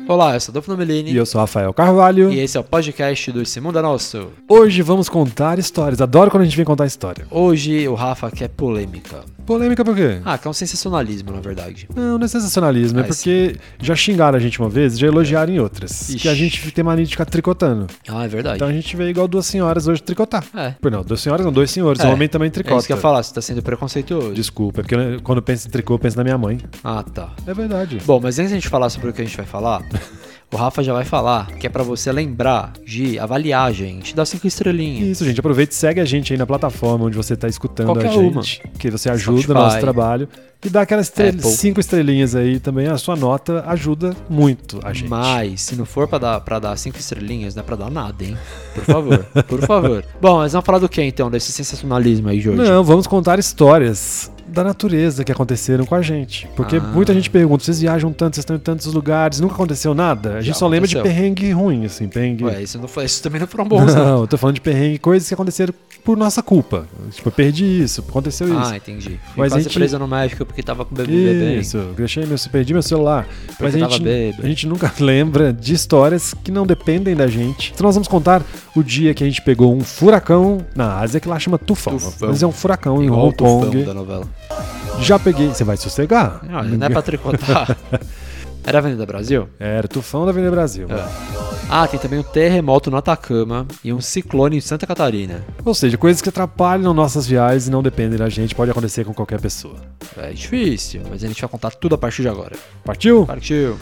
Olá, eu sou Adolfo Nomelini. E eu sou Rafael Carvalho. E esse é o podcast do Esse Mundo é Nosso. Hoje vamos contar histórias. Adoro quando a gente vem contar história. Hoje o Rafa quer polêmica. Polêmica por quê? Que é um sensacionalismo, na verdade. Não é sensacionalismo. É porque já xingaram a gente uma vez e já elogiaram em outras. Ixi. Que a gente tem mania de ficar tricotando. É verdade. Então a gente veio igual duas senhoras hoje tricotar. Não, duas senhoras não, dois senhores. É. O homem também tricota. É isso que eu ia falar, você tá sendo preconceituoso. Desculpa, é porque quando eu penso em tricô, eu penso na minha mãe. Ah, tá. É verdade. Bom, mas antes de a gente falar sobre o que a gente vai falar, o Rafa já vai falar que é pra você lembrar de avaliar a gente, dar 5 estrelinhas. Isso, gente. Aproveita e segue a gente aí na plataforma onde você tá escutando Qualquer a gente. Que você ajuda Spotify. o nosso trabalho. E dá aquelas Apple. 5 estrelinhas aí também. A sua nota ajuda muito a gente. Mas, se não for pra dar 5 estrelinhas, não é pra dar nada, hein? Por favor, por favor. Bom, mas vamos falar do que então, desse sensacionalismo aí de hoje? Não, vamos contar histórias da natureza que aconteceram com a gente. Porque muita gente pergunta, vocês viajam tanto, vocês estão em tantos lugares, nunca aconteceu nada? A gente só lembra de perrengue ruim, assim, perrengue... Ué, isso também não foram bons, não. Eu tô falando de perrengue, coisas que aconteceram por nossa culpa. Tipo, eu perdi isso, aconteceu isso. Ah, entendi. Fui Mas quase preso no México porque tava com bebê. Isso, perdi meu celular. Mas a gente nunca lembra de histórias que não dependem da gente. Então nós vamos contar o dia que a gente pegou um furacão na Ásia, que lá chama tufão. Mas é um furacão em Hong Kong. Da novela. Já peguei. Você vai sossegar? Não é pra tricotar. Era a Avenida Brasil? Era tufão da Avenida Brasil. Tem também um terremoto no Atacama e um ciclone em Santa Catarina. Ou seja, coisas que atrapalham nossas viagens e não dependem da gente, pode acontecer com qualquer pessoa. É difícil, mas a gente vai contar tudo a partir de agora. Partiu? Partiu!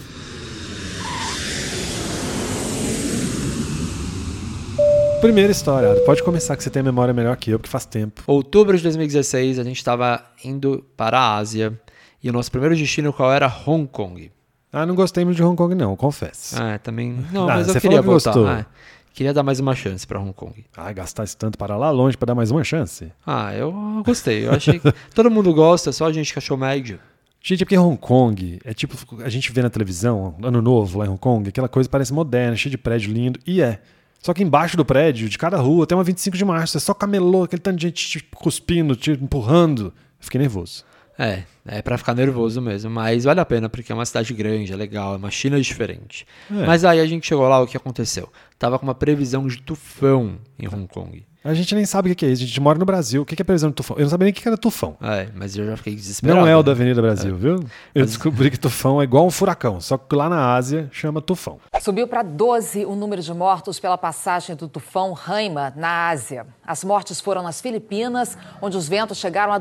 Primeira história, pode começar que você tem a memória melhor que eu, porque faz tempo. Outubro de 2016, a gente estava indo para a Ásia e o nosso primeiro destino qual era? Hong Kong. Não gostei muito de Hong Kong não, confesso. Também... Não, mas eu você queria falou que voltar. gostou. Queria dar mais uma chance para Hong Kong. Gastar esse tanto para lá longe para dar mais uma chance? Eu gostei. Eu achei que todo mundo gosta, só a gente que achou médio. Gente, é porque Hong Kong é tipo, a gente vê na televisão, Ano Novo lá em Hong Kong, aquela coisa parece moderna, cheia de prédio lindo, e é. Só que embaixo do prédio, de cada rua, tem uma 25 de março, é só camelô, aquele tanto de gente te cuspindo, te empurrando. Eu fiquei nervoso. É pra ficar nervoso mesmo, mas vale a pena porque é uma cidade grande, é legal, é uma China diferente. Mas aí a gente chegou lá, o que aconteceu? Tava com uma previsão de tufão em Hong Kong. A gente nem sabe o que é isso, a gente mora no Brasil, o que é previsão de tufão? Eu não sabia nem o que era tufão. Mas eu já fiquei desesperado. Não é o da Avenida Brasil, viu? Eu descobri que tufão é igual um furacão, só que lá na Ásia chama tufão. Subiu para 12 o número de mortos pela passagem do tufão Haima na Ásia. As mortes foram nas Filipinas, onde os ventos chegaram a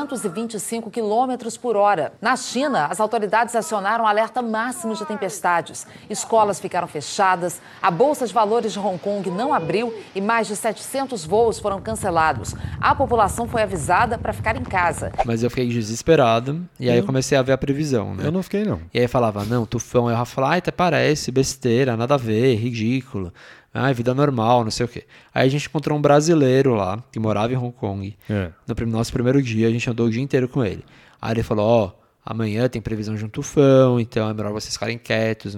225 quilômetros por hora. Na China, as autoridades acionaram alerta máximo de tempestades. Escolas ficaram fechadas, a Bolsa de Valores de Hong Kong não abriu e mais de 700 voos foram cancelados. A população foi avisada para ficar em casa. Mas eu fiquei desesperado e aí eu comecei a ver a previsão, né? Eu não fiquei, não. E aí falava, não, tufão. Aí eu falava, até parece besteira, nada a ver, ridículo. Vida normal, não sei o quê. Aí a gente encontrou um brasileiro lá, que morava em Hong Kong. No nosso primeiro dia, a gente andou o dia inteiro com ele. Aí ele falou, amanhã tem previsão de um tufão, então é melhor vocês ficarem quietos,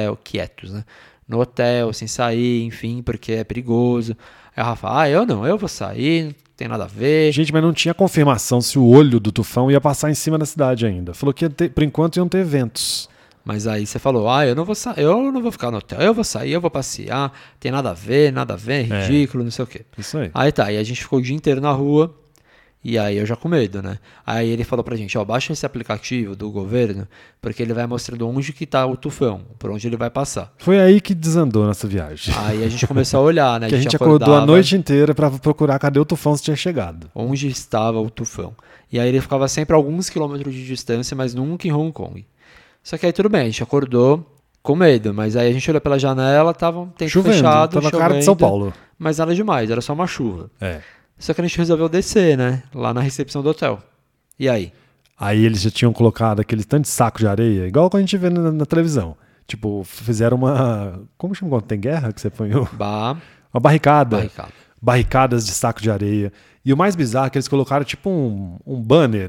né? No hotel, sem sair, enfim, porque é perigoso. Aí o Rafa, eu vou sair, não tem nada a ver. Gente, mas não tinha confirmação se o olho do tufão ia passar em cima da cidade ainda. Falou que por enquanto iam ter ventos. Mas aí você falou, eu não vou ficar no hotel, eu vou sair, eu vou passear, tem nada a ver, ridículo, não sei o quê. Isso aí. Aí a gente ficou o dia inteiro na rua, e aí eu já com medo, né? Aí ele falou pra gente, baixa esse aplicativo do governo, porque ele vai mostrando onde que tá o tufão, por onde ele vai passar. Foi aí que desandou nossa viagem. Aí a gente começou a olhar, né? Que a gente acordou a noite inteira pra procurar cadê o tufão se tinha chegado. Onde estava o tufão. E aí ele ficava sempre a alguns quilômetros de distância, mas nunca em Hong Kong. Só que aí tudo bem, a gente acordou com medo, mas aí a gente olhou pela janela, tava um tempo fechado, tava chovendo, cara de São Paulo. Mas nada demais, era só uma chuva. Só que a gente resolveu descer, né, lá na recepção do hotel. E aí? Aí eles já tinham colocado aquele tanto de saco de areia, igual quando a gente vê na televisão. Tipo, fizeram uma... Como chama quando tem guerra que você põe? Uma barricada. Barricadas de saco de areia. E o mais bizarro é que eles colocaram tipo um banner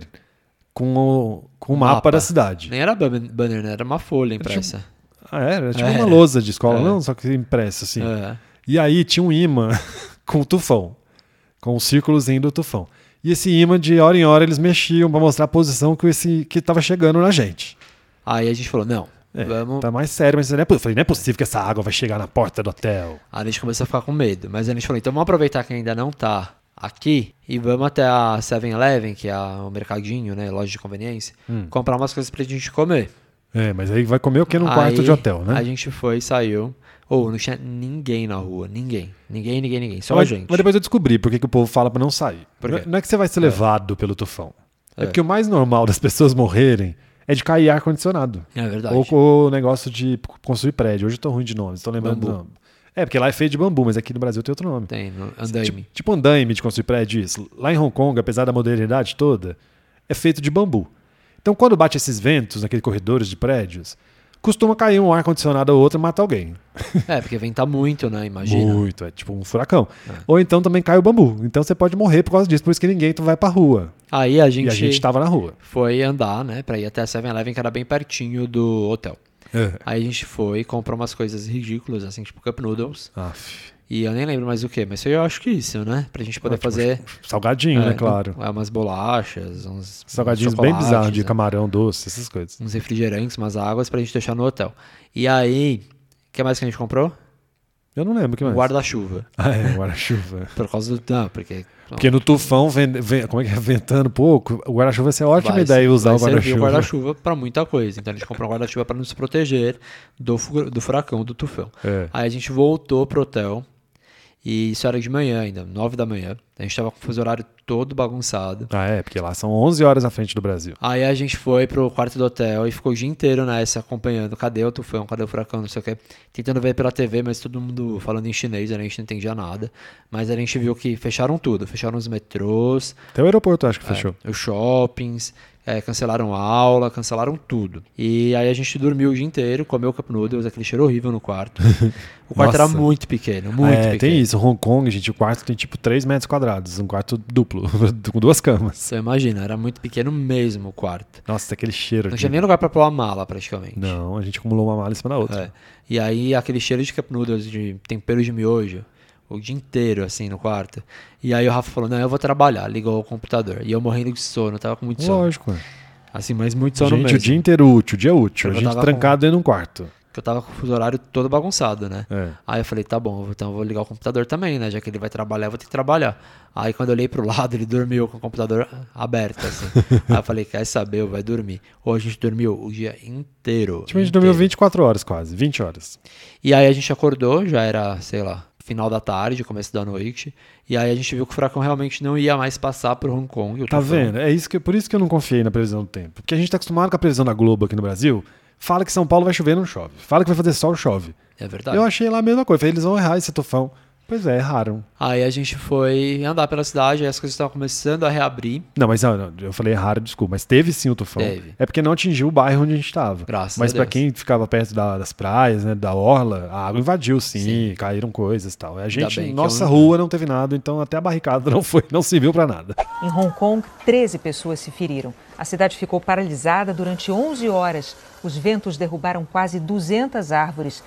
com o mapa da cidade. Nem era banner, né? Era uma folha impressa. Era tipo uma lousa de escola, não? Só que impressa, assim. E aí tinha um imã com o tufão. Com o círculozinho do tufão. E esse imã, de hora em hora, eles mexiam pra mostrar a posição que estava chegando na gente. Aí a gente falou, não. Tá mais sério, mas eu falei, não é possível que essa água vai chegar na porta do hotel. Aí a gente começou a ficar com medo, mas a gente falou, então vamos aproveitar que ainda não tá aqui e vamos até a 7-Eleven, que é o mercadinho, né, loja de conveniência, comprar umas coisas pra gente comer. Mas aí vai comer o que num quarto de hotel, né? A gente foi, saiu, não tinha ninguém na rua, ninguém, só a gente. Mas depois eu descobri por que o povo fala pra não sair. Não é que você vai ser levado pelo tufão, é porque o mais normal das pessoas morrerem é de cair ar-condicionado. É verdade. Ou o negócio de construir prédio. Hoje eu tô ruim de nomes, tô lembrando do nome. Porque lá é feito de bambu, mas aqui no Brasil tem outro nome. Tem, andaime. Tipo andaime de construir prédio, isso. Lá em Hong Kong, apesar da modernidade toda, é feito de bambu. Então quando bate esses ventos naqueles corredores de prédios, costuma cair um ar-condicionado ou outro e matar alguém. Porque venta muito, né? Imagina. Muito, é tipo um furacão. Ou então também cai o bambu. Então você pode morrer por causa disso, por isso que ninguém vai pra rua. Aí a gente... E a gente tava na rua. Foi andar, né? Pra ir até a 7-Eleven, que era bem pertinho do hotel. Aí a gente foi, comprou umas coisas ridículas, assim, tipo Cup Noodles. E eu nem lembro mais o que, mas eu acho que isso, né? Pra gente poder fazer... Salgadinho, né? Claro. Umas bolachas, uns salgadinhos bem bizarros, de camarão doce, essas coisas. Uns refrigerantes, umas águas pra gente deixar no hotel. E aí, o que mais que a gente comprou? Eu não lembro o que mais. Guarda-chuva. Guarda-chuva. Por causa do... Não, porque no tufão, como é que é? Ventando pouco, o guarda-chuva vai ser ótima ideia usar o guarda-chuva. O guarda-chuva para muita coisa. Então a gente comprou um guarda-chuva para nos proteger do furacão, do tufão. Aí a gente voltou pro hotel. E isso era de manhã ainda, 9 da manhã. A gente tava com o fuso horário todo bagunçado. Porque lá são 11 horas à frente do Brasil. Aí a gente foi pro quarto do hotel e ficou o dia inteiro nessa, acompanhando. Cadê o tufão, cadê o furacão, não sei o quê. Tentando ver pela TV, mas todo mundo falando em chinês, a gente não entendia nada. Mas a gente viu que fecharam tudo. Fecharam os metrôs. Até o aeroporto acho que fechou. Os shoppings. Cancelaram aula, cancelaram tudo. E aí a gente dormiu o dia inteiro, comeu Cup Noodles, aquele cheiro horrível no quarto. O quarto era muito pequeno, pequeno. Tem isso. Hong Kong, gente, o quarto tem tipo 3 metros quadrados, um quarto duplo, com 2 camas. Você imagina, era muito pequeno mesmo o quarto. Nossa, aquele cheiro. Não tinha nem lugar pra pôr uma mala, praticamente. Não, a gente acumulou uma mala em cima da outra. E aí aquele cheiro de Cup Noodles, de tempero de miojo, o dia inteiro, assim, no quarto. E aí o Rafa falou, não, eu vou trabalhar. Ligou o computador. E eu morrendo de sono, tava com muito sono. Lógico. Assim, mas muito sono mesmo. Gente, o dia inteiro útil, o dia útil. A gente trancado dentro de um quarto. Porque eu tava com o fuso horário todo bagunçado, né? Aí eu falei, tá bom, então eu vou ligar o computador também, né? Já que ele vai trabalhar, eu vou ter que trabalhar. Aí quando eu olhei pro lado, ele dormiu com o computador aberto, assim. Aí eu falei, quer saber, vai dormir. Hoje a gente dormiu o dia inteiro. A gente dormiu 24 horas quase, 20 horas. E aí a gente acordou, já era, sei lá, final da tarde, começo da noite. E aí a gente viu que o furacão realmente não ia mais passar por Hong Kong. Tá vendo? Por isso que eu não confiei na previsão do tempo. Porque a gente tá acostumado com a previsão da Globo aqui no Brasil. Fala que São Paulo vai chover, não chove. Fala que vai fazer sol, chove. É verdade. Eu achei lá a mesma coisa. Falei, eles vão errar esse tufão. Pois é, erraram. Aí a gente foi andar pela cidade, aí as coisas estavam começando a reabrir. Não, mas não, eu falei errado, desculpa. Mas teve sim o tufão. Teve. É porque não atingiu o bairro onde a gente estava. Graças mas a Deus. Pra quem ficava perto das praias, né, da orla, a água invadiu sim. Caíram coisas e tal. A gente, nossa rua não teve nada, então até a barricada não serviu pra nada. Em Hong Kong, 13 pessoas se feriram. A cidade ficou paralisada durante 11 horas. Os ventos derrubaram quase 200 árvores.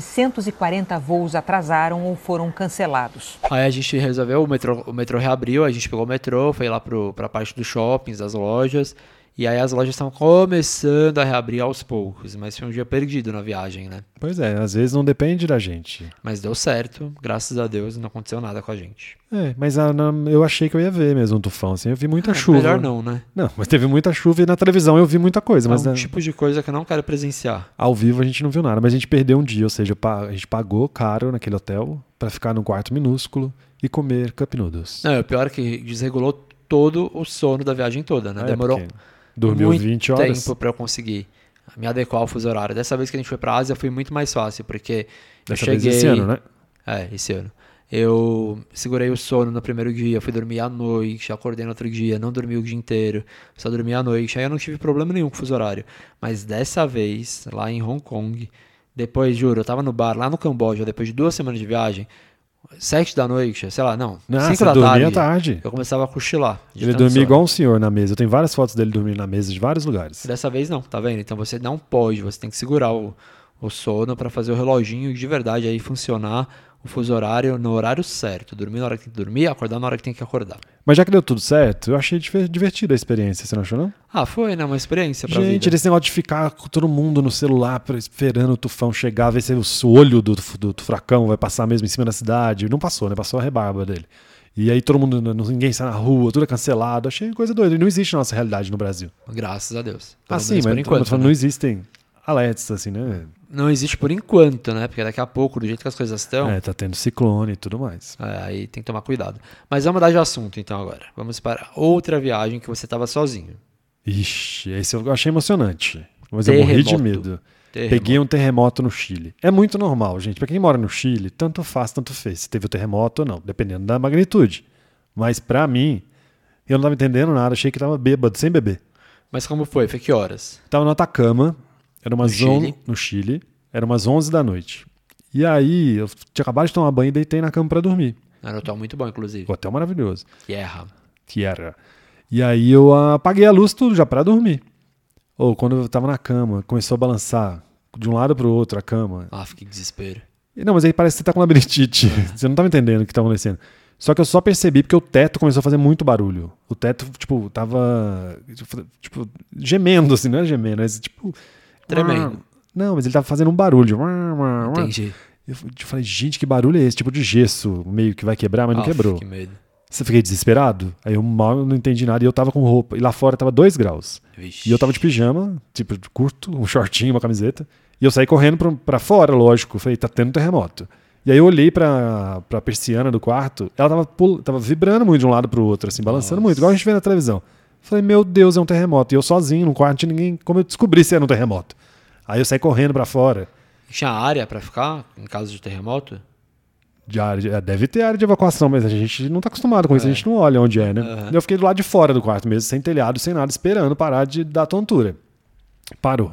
740 voos atrasaram ou foram cancelados. Aí a gente resolveu, o metrô reabriu, a gente pegou o metrô, foi lá pra parte dos shoppings, das lojas. E aí as lojas estavam começando a reabrir aos poucos, mas foi um dia perdido na viagem, né? Pois é, às vezes não depende da gente. Mas deu certo, graças a Deus, não aconteceu nada com a gente. Mas eu achei que eu ia ver mesmo um tufão, assim, eu vi muita chuva. Melhor não, né? Não, mas teve muita chuva e na televisão eu vi muita coisa. Mas um tipo de coisa que eu não quero presenciar. Ao vivo a gente não viu nada, mas a gente perdeu um dia, ou seja, a gente pagou caro naquele hotel pra ficar num quarto minúsculo e comer Cup Noodles. Não, o pior é que desregulou todo o sono da viagem toda, né? Demorou dormiu muito 20 horas. tempo pra eu conseguir me adequar ao fuso horário. Dessa vez que a gente foi pra Ásia foi muito mais fácil, porque eu cheguei... Vez esse ano, né? Esse ano. Eu segurei o sono no primeiro dia, fui dormir à noite, acordei no outro dia, não dormi o dia inteiro, só dormi à noite. Aí eu não tive problema nenhum com o fuso horário. Mas dessa vez, lá em Hong Kong, depois, juro, eu tava no bar lá no Camboja, depois de 2 semanas de viagem, 7 da noite, sei lá, 5 da tarde, eu começava a cochilar. Ele dormia igual um senhor na mesa. Eu tenho várias fotos dele dormindo na mesa de vários lugares. Dessa vez não, tá vendo? Então você não pode, você tem que segurar o sono para fazer o reloginho de verdade aí funcionar o fuso horário no horário certo. Dormir na hora que tem que dormir, acordar na hora que tem que acordar. Mas já que deu tudo certo, eu achei divertida a experiência, você não achou, não? Ah, foi, né? Uma experiência pra vida. Gente, esse negócio de ficar com todo mundo no celular esperando o tufão chegar, ver se o olho do furacão vai passar mesmo em cima da cidade. Não passou, né? Passou a rebarba dele. E aí todo mundo, ninguém sai na rua, tudo é cancelado. Achei coisa doida. E não existe na nossa realidade no Brasil. Graças a Deus. Sim, mas enquanto, né? Não existem alertas, assim, né? Não existe por enquanto, né? Porque daqui a pouco, do jeito que as coisas estão... tá tendo ciclone e tudo mais. Aí tem que tomar cuidado. Mas vamos mudar de assunto, então, agora. Vamos para outra viagem que você estava sozinho. Ixi, esse eu achei emocionante. Mas eu morri de medo. Peguei um terremoto no Chile. É muito normal, gente. Pra quem mora no Chile, tanto faz, tanto fez. Se teve o terremoto ou não, dependendo da magnitude. Mas pra mim, eu não tava entendendo nada. Achei que tava bêbado, sem beber. Mas como foi? Foi que horas? Tava no Atacama. Era umas no Chile. Era umas 11 da noite. E aí, eu tinha acabado de tomar banho e deitei na cama pra dormir. Era um hotel muito bom, inclusive. Um hotel maravilhoso. Tierra. E aí eu apaguei a luz tudo já pra dormir. Ou quando eu tava na cama, começou a balançar de um lado pro outro a cama. Que desespero. Não, mas aí parece que você tá com labirintite. Você não tava entendendo o que tava acontecendo. Só que eu só percebi porque o teto começou a fazer muito barulho. O teto, tava gemendo, assim, não era gemendo, mas tremendo. Não, mas ele tava fazendo um barulho. Entendi. Eu falei, gente, que barulho é esse? Tipo de gesso, meio que vai quebrar, mas não quebrou. Que medo. Você fiquei desesperado? Aí eu mal não entendi nada e eu tava com roupa. E lá fora tava 2 graus. Vixe. E eu tava de pijama, tipo curto, um shortinho, uma camiseta. E eu saí correndo pra fora, lógico. Falei, tá tendo terremoto. E aí eu olhei pra persiana do quarto. Ela tava vibrando muito de um lado pro outro, assim, balançando muito, igual a gente vê na televisão. Falei, meu Deus, é um terremoto. E eu sozinho no quarto, tinha ninguém. Como eu descobri se era um terremoto? Aí eu saí correndo pra fora. Tinha área pra ficar em caso de terremoto? Deve ter área de evacuação, mas a gente não tá acostumado com isso, a gente não olha onde é, né? Uhum. Eu fiquei do lado de fora do quarto mesmo, sem telhado, sem nada, esperando parar de dar tontura. Parou.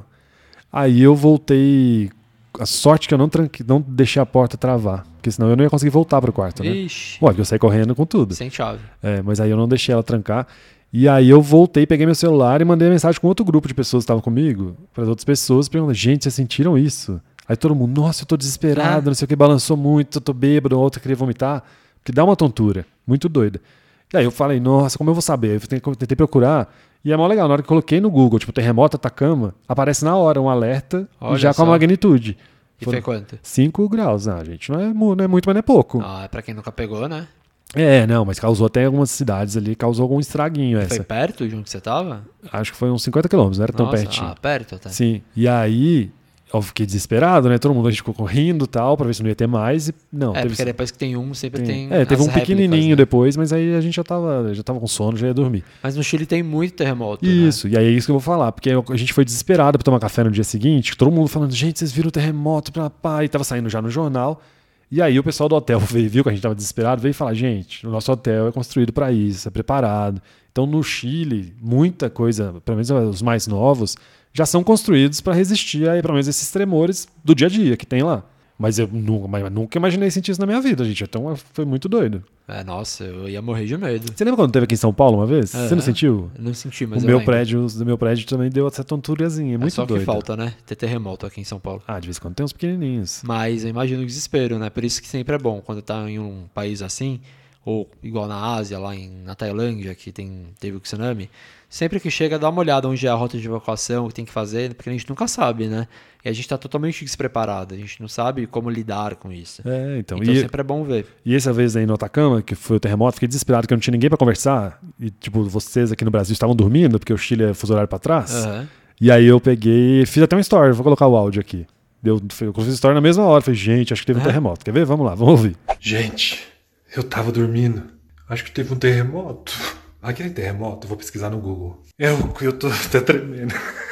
Aí eu voltei. A sorte que eu não deixei a porta travar, porque senão eu não ia conseguir voltar pro quarto, né? Ixi. Porque eu saí correndo com tudo. Sem chave. Mas aí eu não deixei ela trancar. E aí eu voltei, peguei meu celular e mandei mensagem com outro grupo de pessoas que estavam comigo, para as outras pessoas, perguntando, gente, vocês sentiram isso? Aí todo mundo, nossa, eu tô desesperado, não sei o que, balançou muito, eu tô bêbado, outra queria vomitar, porque dá uma tontura, muito doida. E aí eu falei, nossa, como eu vou saber? Eu tentei procurar, e é mó legal, na hora que eu coloquei no Google, tipo, terremoto Atacama, aparece na hora um alerta, já com a magnitude. E foi quanto? 5 graus, gente, não é muito, mas não é pouco. É pra quem nunca pegou, né? Não, mas causou até algumas cidades ali, causou algum estraguinho essa. Foi perto de onde você tava? Acho que foi uns 50 quilômetros, não era tão pertinho. Perto até. Sim, e aí eu fiquei desesperado, né? Todo mundo, a gente ficou correndo e tal, pra ver se não ia ter mais. Não, porque depois que tem sempre tem teve um pequenininho, né? Depois, mas aí a gente já tava com sono, já ia dormir. Mas no Chile tem muito terremoto, Isso, né? E aí é isso que eu vou falar, porque a gente foi desesperado pra tomar café no dia seguinte, todo mundo falando, gente, vocês viram o terremoto, e tava saindo já no jornal. E aí o pessoal do hotel viu que a gente estava desesperado, veio falar, gente, o nosso hotel é construído para isso, é preparado. Então no Chile, muita coisa, pelo menos os mais novos, já são construídos para resistir a, pelo menos, esses tremores do dia a dia que tem lá. Mas eu nunca imaginei sentir isso na minha vida, gente. Então foi muito doido. Nossa, eu ia morrer de medo. Você lembra quando teve aqui em São Paulo uma vez? Você não sentiu? Não senti, mas do meu prédio também deu essa tonturazinha, muito doido. Só que falta, né? Ter terremoto aqui em São Paulo. De vez em quando tem uns pequenininhos. Mas eu imagino o desespero, né? Por isso que sempre é bom quando tá em um país assim, ou igual na Ásia, lá na Tailândia, que teve o tsunami. Sempre que chega, dá uma olhada onde é a rota de evacuação, o que tem que fazer, porque a gente nunca sabe, né? E a gente tá totalmente despreparado, a gente não sabe como lidar com isso. Então sempre é bom ver. E essa vez aí no Atacama, que foi o terremoto, fiquei desesperado que eu não tinha ninguém pra conversar. E, tipo, vocês aqui no Brasil estavam dormindo, porque o Chile é fuso horário pra trás. Uhum. E aí eu peguei, fiz até uma story, vou colocar o áudio aqui. Eu fiz story na mesma hora, falei, gente, acho que teve um terremoto. Quer ver? Vamos lá, vamos ouvir. Gente, eu tava dormindo, acho que teve um terremoto. Aquele terremoto, eu vou pesquisar no Google. Eu tô até tremendo.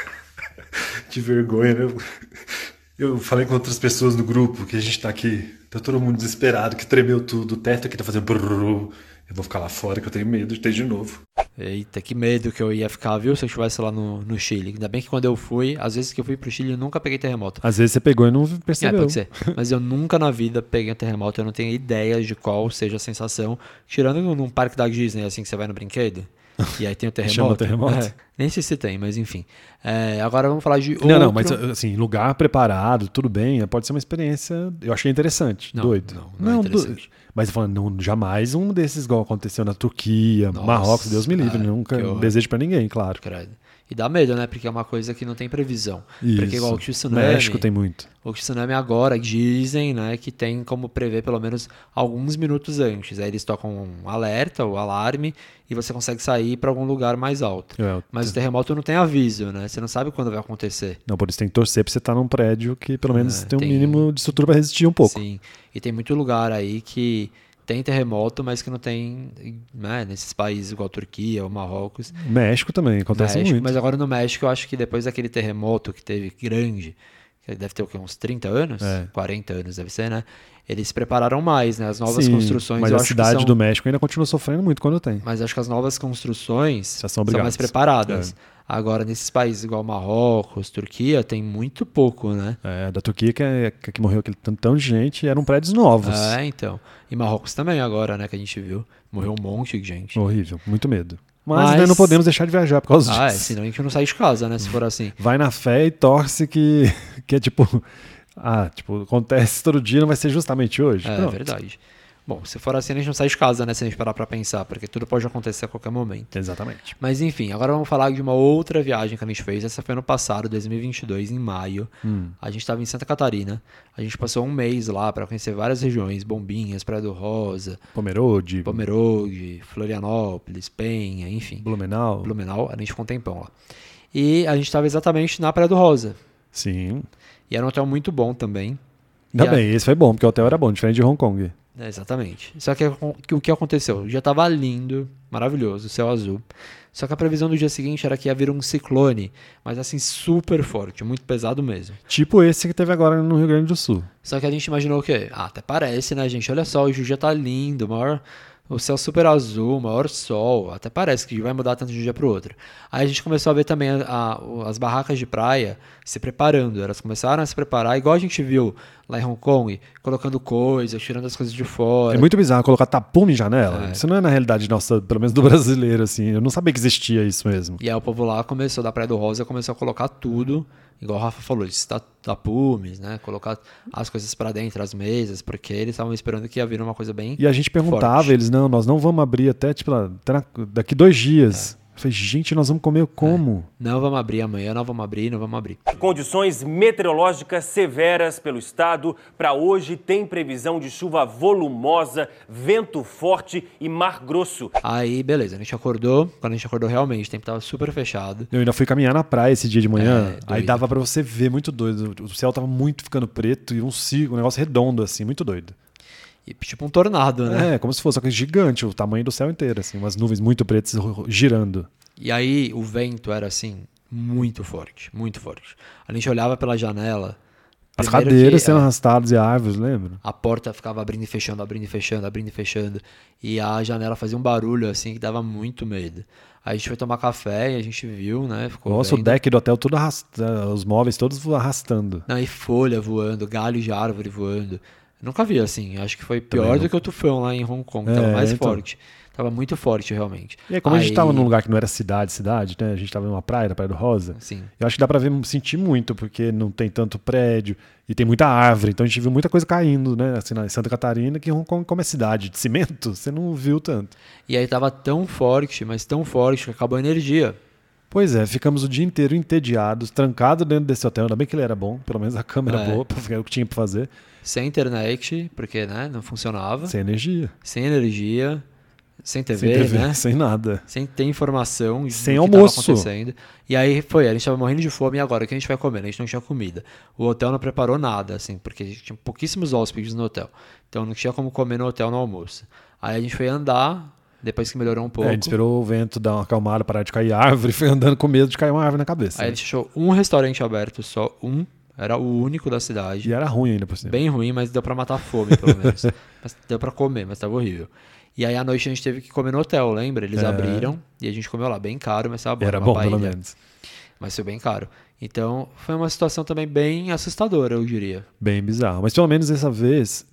De vergonha, né? Eu falei com outras pessoas do grupo que a gente tá aqui. Tá todo mundo desesperado, que tremeu tudo. O teto aqui tá fazendo brrr. Eu vou ficar lá fora que eu tenho medo de ter de novo. Eita, que medo que eu ia ficar, viu? Se eu estivesse lá no Chile. Ainda bem que quando eu fui, às vezes que eu fui pro Chile, eu nunca peguei terremoto. Às vezes você pegou e não percebeu. Pode ser. Mas eu nunca na vida peguei um terremoto. Eu não tenho ideia de qual seja a sensação. Tirando num parque da Disney, assim, que você vai no brinquedo. E aí tem o terremoto. Chama terremoto? Nem sei se tem, mas enfim. Agora vamos falar de outro... Não, mas assim, lugar preparado, tudo bem, pode ser uma experiência, eu achei interessante, doido. Não é interessante. Mas falando, jamais um desses igual aconteceu na Turquia, Marrocos, Deus me livre, nunca desejo pra ninguém, claro. Credo. E dá medo, né? Porque é uma coisa que não tem previsão. Isso. Porque igual o tsunami... México tem muito. O tsunami agora dizem, né, que tem como prever pelo menos alguns minutos antes. Aí eles tocam um alerta, o alarme, e você consegue sair para algum lugar mais alto. Mas o terremoto não tem aviso, né? Você não sabe quando vai acontecer. Não, por isso tem que torcer para você estar num prédio que pelo menos tem um mínimo de estrutura para resistir um pouco. Sim, e tem muito lugar aí que tem terremoto, mas que não tem, né, nesses países igual a Turquia ou Marrocos. México também, acontece muito. Mas agora no México eu acho que depois daquele terremoto que teve grande, que deve ter o quê? Uns 30 anos? 40 anos deve ser, né? Eles se prepararam mais, né? As novas construções... Mas a cidade do México ainda continua sofrendo muito quando tem. Mas acho que as novas construções são mais preparadas. Agora, nesses países igual Marrocos, Turquia, tem muito pouco, né? Da Turquia que morreu aquele tantão de gente, eram prédios novos. Então. E Marrocos também agora, né? Que a gente viu. Morreu um monte de gente. Horrível, muito medo. Mas não podemos deixar de viajar por causa disso. Senão a gente não sai de casa, né? Se for assim. Vai na fé e torce que é tipo... acontece todo dia, não vai ser justamente hoje. É verdade. Bom, se for assim, a gente não sai de casa, né? Se a gente parar pra pensar, porque tudo pode acontecer a qualquer momento. Exatamente. Mas enfim, agora vamos falar de uma outra viagem que a gente fez. Essa foi ano passado, 2022, em maio. A gente estava em Santa Catarina. A gente passou um mês lá para conhecer várias regiões. Bombinhas, Praia do Rosa, Pomerode, Florianópolis, Penha, enfim. Blumenau. A gente ficou um tempão lá. E a gente estava exatamente na Praia do Rosa. Sim. E era um hotel muito bom também. Ainda bem, esse foi bom, porque o hotel era bom, diferente de Hong Kong. Exatamente. Só que o que aconteceu? O dia estava lindo, maravilhoso, céu azul. Só que a previsão do dia seguinte era que ia vir um ciclone, mas assim, super forte, muito pesado mesmo. Tipo esse que teve agora no Rio Grande do Sul. Só que a gente imaginou o quê? Até parece, né, gente? Olha só, o dia tá lindo, o céu super azul, maior sol, até parece que vai mudar tanto de um dia para o outro. Aí a gente começou a ver também as barracas de praia se preparando, elas começaram a se preparar, igual a gente viu lá em Hong Kong, colocando coisas, tirando as coisas de fora. É muito bizarro colocar tapume em janela, isso não é na realidade nossa, pelo menos do brasileiro, assim, eu não sabia que existia isso mesmo. E aí o povo lá começou, da Praia do Rosa, começou a colocar tudo, igual o Rafa falou, de tapumes, né? Colocar as coisas para dentro, as mesas, porque eles estavam esperando que ia vir uma coisa bem E a gente perguntava, forte. Eles, não, nós não vamos abrir até daqui 2 dias. Eu falei, gente, nós vamos comer como? Não vamos abrir amanhã, não vamos abrir. Condições meteorológicas severas pelo estado. Para hoje tem previsão de chuva volumosa, vento forte e mar grosso. Aí, beleza, a gente acordou. Quando a gente acordou realmente, o tempo tava super fechado. Eu ainda fui caminhar na praia esse dia de manhã. Aí dava pra você ver, muito doido. O céu tava muito ficando preto e um negócio redondo, assim, muito doido. E tipo um tornado, né? Como se fosse uma coisa gigante, o tamanho do céu inteiro, assim, umas nuvens muito pretas girando. E aí o vento era assim, muito forte, muito forte. A gente olhava pela janela. As cadeiras sendo arrastadas e árvores, lembra? A porta ficava abrindo e fechando, abrindo e fechando, abrindo e fechando. E a janela fazia um barulho assim que dava muito medo. Aí a gente foi tomar café e a gente viu, né? Nossa, o deck do hotel todo arrastando, os móveis todos arrastando. Não, e folha voando, galho de árvore voando. Nunca vi assim, acho que foi pior do que o tufão lá em Hong Kong, tava mais forte. Tava muito forte, realmente. E aí, como a gente tava num lugar que não era cidade, né? A gente tava numa praia, na Praia do Rosa. Sim. Eu acho que dá pra sentir muito, porque não tem tanto prédio e tem muita árvore. Então a gente viu muita coisa caindo, né? Assim, na Santa Catarina, que Hong Kong, como é cidade de cimento, você não viu tanto. E aí tava tão forte, mas tão forte, que acabou a energia. Pois é, ficamos o dia inteiro entediados, trancados dentro desse hotel. Ainda bem que ele era bom, pelo menos a câmera boa, pra fazer o que tinha pra fazer. Sem internet, porque né, não funcionava. Sem energia. Sem TV, né? Sem nada. Sem ter informação de sem o que almoço. Tava acontecendo. E aí a gente tava morrendo de fome, e agora o que a gente vai comer? A gente não tinha comida. O hotel não preparou nada, assim, porque a gente tinha pouquíssimos hóspedes no hotel. Então não tinha como comer no hotel no almoço. Aí a gente foi andar, depois que melhorou um pouco. A gente esperou o vento dar uma acalmada, parar de cair árvore, foi andando com medo de cair uma árvore na cabeça. Aí a gente achou um restaurante aberto, só um. Era o único da cidade. E era ruim ainda por cima. Bem ruim, mas deu pra matar a fome, pelo menos. Deu pra comer, mas tava horrível. E aí à noite a gente teve que comer no hotel, lembra? Eles abriram e a gente comeu lá, bem caro, mas tava bom. Era bom, pelo menos. Mas foi bem caro. Então foi uma situação também bem assustadora, eu diria. Bem bizarro. Mas pelo menos dessa vez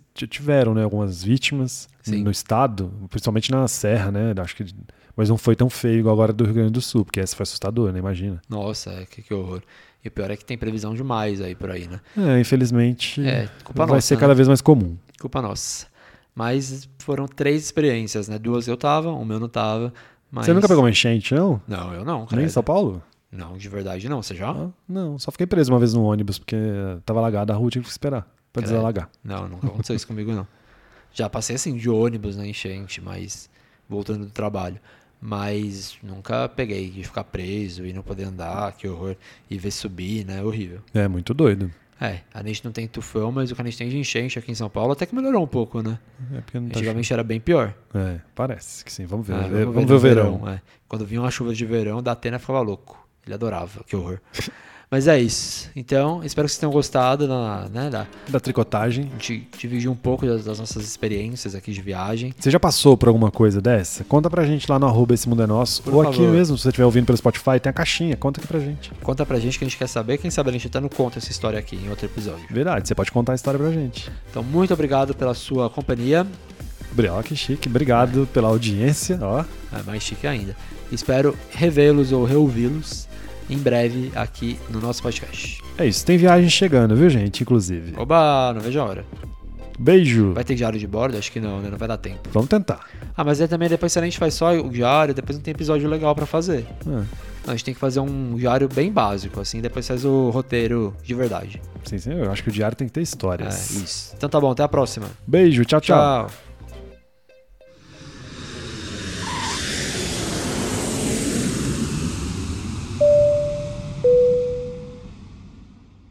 tiveram, né, algumas vítimas no estado, principalmente na Serra, né? Acho que, mas não foi tão feio igual agora do Rio Grande do Sul, porque essa foi assustadora, né? Imagina. Nossa, que horror. E o pior é que tem previsão demais aí por aí, né? Infelizmente culpa vai nossa, ser cada vez mais comum. Culpa nossa. Mas foram 3 experiências, né? 2 eu tava, uma eu não tava. Mas... Você nunca pegou uma enchente, não? Não, eu não. Nem em São Paulo? Não, de verdade não. Você já? Não, só fiquei preso uma vez no ônibus, porque tava alagada a rua, tive que esperar pra desalagar. Não, nunca aconteceu isso comigo, não. Já passei assim de ônibus na enchente, mas voltando do trabalho. Mas nunca peguei de ficar preso e não poder andar, que horror. E ver subir, né? Horrível. É, muito doido. A gente não tem tufão, mas o que a gente tem de enchente aqui em São Paulo até que melhorou um pouco, né? Antigamente era bem pior. Parece que sim. Vamos ver. Vamos ver o verão. Quando vinha uma chuva de verão, da Atena ficava louco. Ele adorava, que horror. Mas é isso. Então, espero que vocês tenham gostado da tricotagem. A gente dividiu um pouco das nossas experiências aqui de viagem. Você já passou por alguma coisa dessa? Conta pra gente lá no @Esse Mundo é Nosso. Ou aqui mesmo, se você estiver ouvindo pelo Spotify, tem a caixinha. Conta aqui pra gente. Conta pra gente que a gente quer saber. Quem sabe a gente até não conta essa história aqui em outro episódio. Verdade, você pode contar a história pra gente. Então, muito obrigado pela sua companhia. Que chique. Obrigado pela audiência. Mais chique ainda. Espero revê-los ou reouvi-los em breve aqui no nosso podcast. É isso, tem viagem chegando, viu, gente? Inclusive. Oba, não vejo a hora. Beijo. Vai ter diário de bordo? Acho que não, né? Não vai dar tempo. Vamos tentar. Mas aí também depois se a gente faz só o diário, depois não tem episódio legal pra fazer. A gente tem que fazer um diário bem básico, assim, depois faz o roteiro de verdade. Sim, eu acho que o diário tem que ter histórias. Isso. Então tá bom, até a próxima. Beijo, tchau. Tchau.